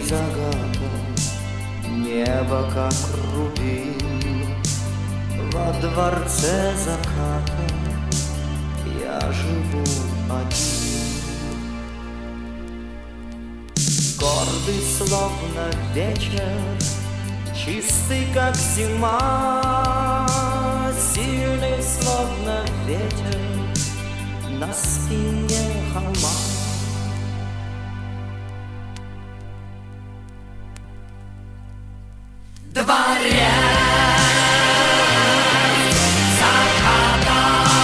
загадка, небо как рубин. Во дворце заката я живу один. Гордый, словно вечер, чистый, как зима, сильный, словно ветер на спине холма. Дворец заката,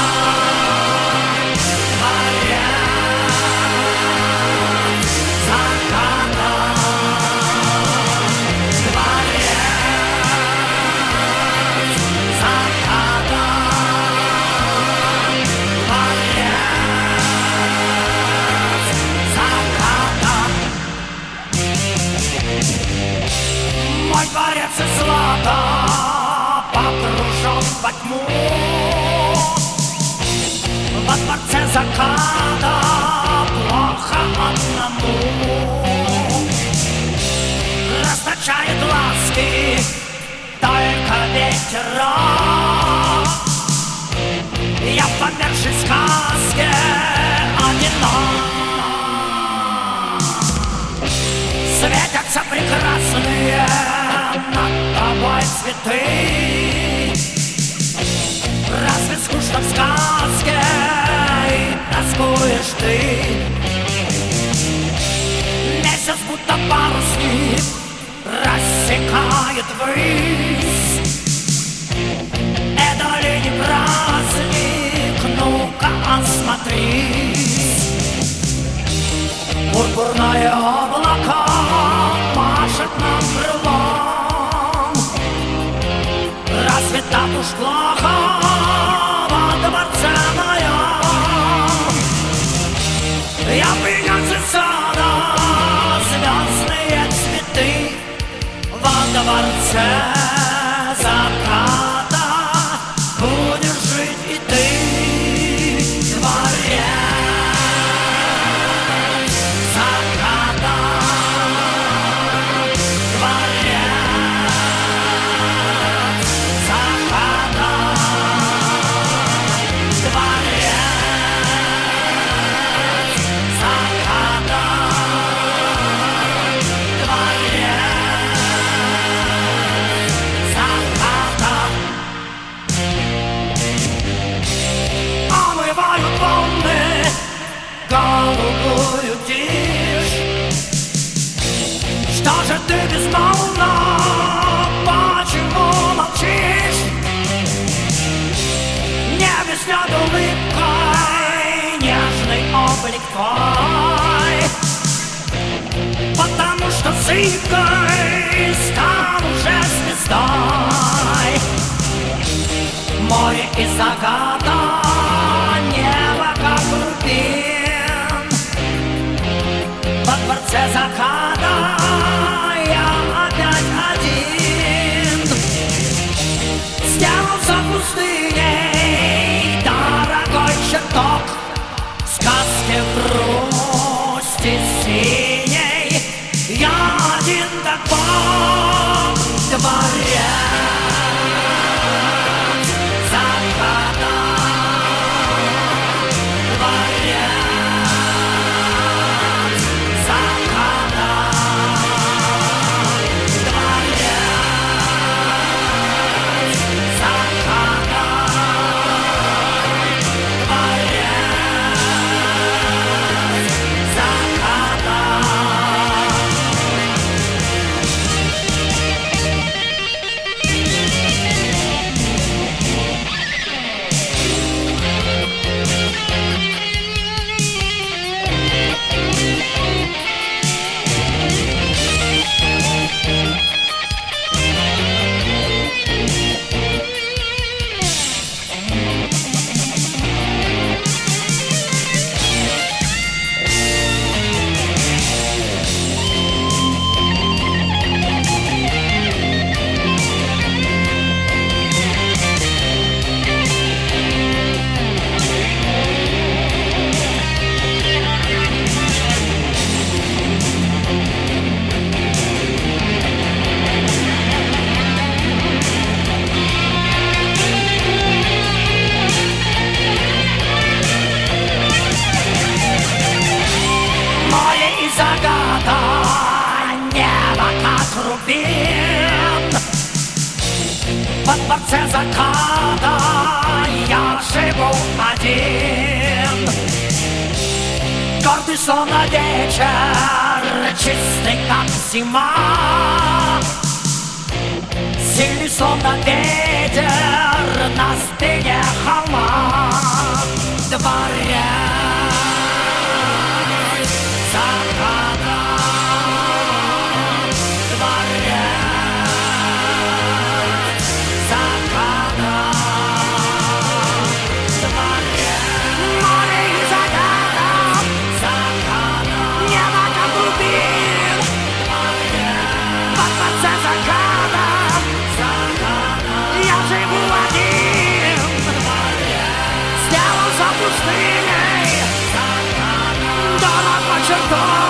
дворец заката, дворец заката, дворец заката. Мой дворец из злата погружен во тьму. Во дворце заката плохо одному. Расточает ласки только ветера. Я в помершей сказке одинок. Светятся прекрасные над тобой цветы. Разве скучно в сказке и тоскуешь ты? Месяц будто парусник рассекает ввысь. Это ли не праздник? Ну-ка осмотрись. Пурпурное облако машет нам крылом. Разве так уж плохо во дворце моем? Я принес из сада звездные цветы. Во дворце заката будешь жить и ты. Дворец заката, дворец заката, дворец заката, дворец заката. Омывают волны голубую тишь. Что же ты безмолвно, почему молчишь? Не объяснят улыбкой нежный облик твой, потому что зыбкой стал уже звездой. Море и заката, небо как рубин. Во дворце заката я опять один. Сделался пустыней дорогой чертог. В сказке грусти синей я один так бог. Дворец заката, дворец заката, дворец заката, дворец заката. рубин. Во дворце заката я живу один. Гордый словно вечер, чистый как зима, сильный словно ветер на спине холма. Дворец заката, дворец заката, дворец. Море и заката, небо как рубин. Во дворце заката я живу один. Сделал за пустыней дорог по черту.